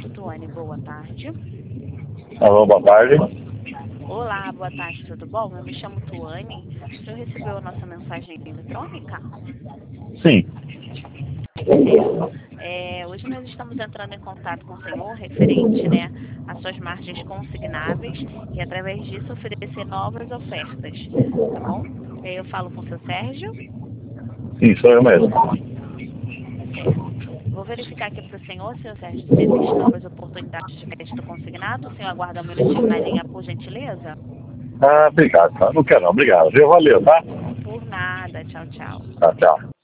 Tuane, boa tarde. Alô, boa tarde. Olá, boa tarde, tudo bom? Eu me chamo Tuane. O senhor recebeu a nossa mensagem eletrônica? Sim. Hoje nós estamos entrando em contato com o senhor referente, né, às suas margens consignáveis e através disso oferecer novas ofertas, tá bom? Eu falo com o seu Sérgio. Sim, sou eu mesmo. Certo. Vou verificar aqui para o senhor, seu Sérgio, se existem novas oportunidades de crédito consignado. O senhor aguarda um minutinho na linha, por gentileza? Obrigado, tá? Não quero não, obrigado. Viu? Valeu, tá? Por nada. Tchau, tchau. Tá, tchau.